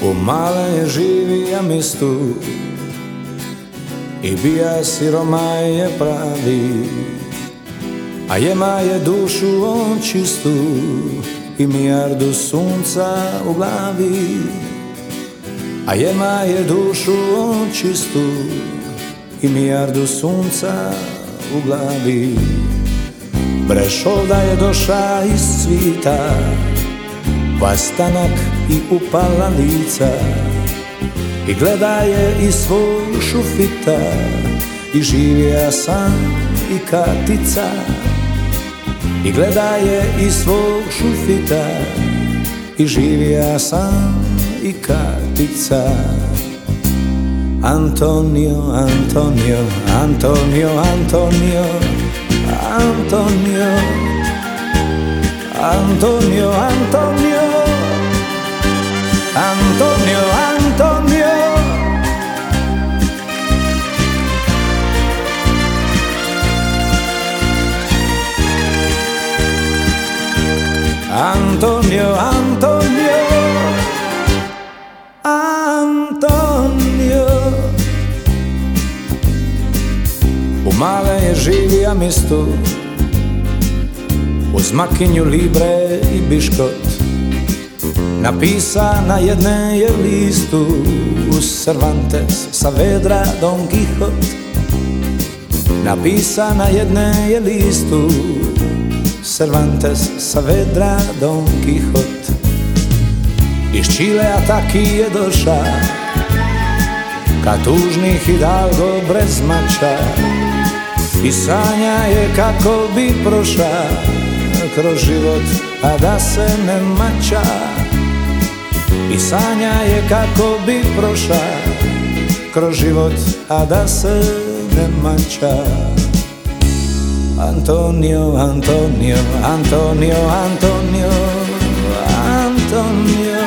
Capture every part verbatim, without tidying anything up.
U malem živija mestu i bija siromaj je pravi, a jema je dušu on čistu i milijardu sunca u glavi. A jema je dušu on čistu i milijardu sunca u glavi. Brešovda je doša iz svita, vastanak i upala lica, i gleda je iz svoj šufita i živija sam i katica. I gleda je iz svog šufita i živija sam i katica. Antonio, Antonio, Antonio, Antonio, Antonio, Antonio, Antonio, Antonio, Antonio. Antonio, Antonio, Antonio. U male je živija mesto, uz makinju, libre i biškot. Napisa na jedne je listu, uz Cervantes, Saavedra, Don Quixote. Napisa na jedne je listu, Cervantes, Saavedra, Don Quixote. Iz Čilea taki je doša, ka tužni Hidalgo brez mača, i sanja je kako bi proša kroz život, a da se ne mača. I sanja je kako bi proša kroz život, a da se ne mača. Antonio, Antonio, Antonio, Antonio, Antonio,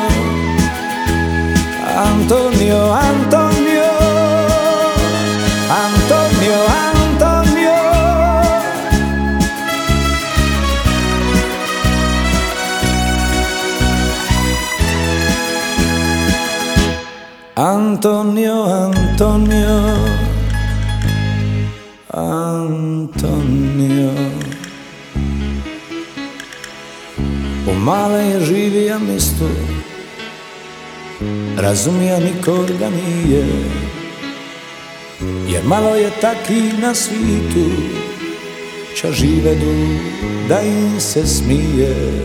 Antonio, Antonio, Antonio, Antonio. Antonio, Antonio, Antonio. U male je živija mesto, razumija nikog ga nije, jer malo je taki na svitu, ča živedu da im se smije.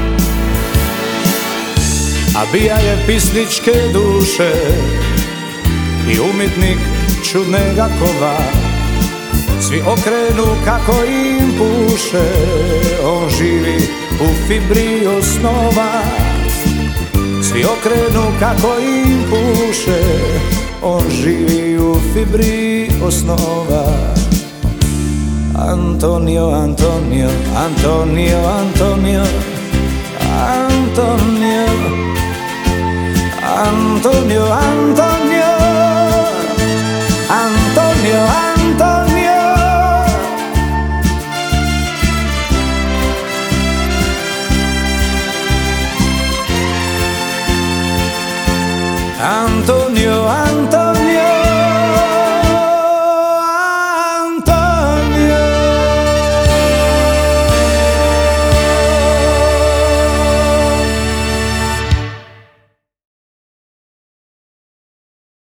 A bija je pisničke duše i umjetnik čudnega kova. Svi okrenu kako im puše, on živi u fibri osnova. Svi okrenu kako im puše, on živi u fibri osnova. Antonio, Antonio, Antonio, Antonio, Antonio, Antonio,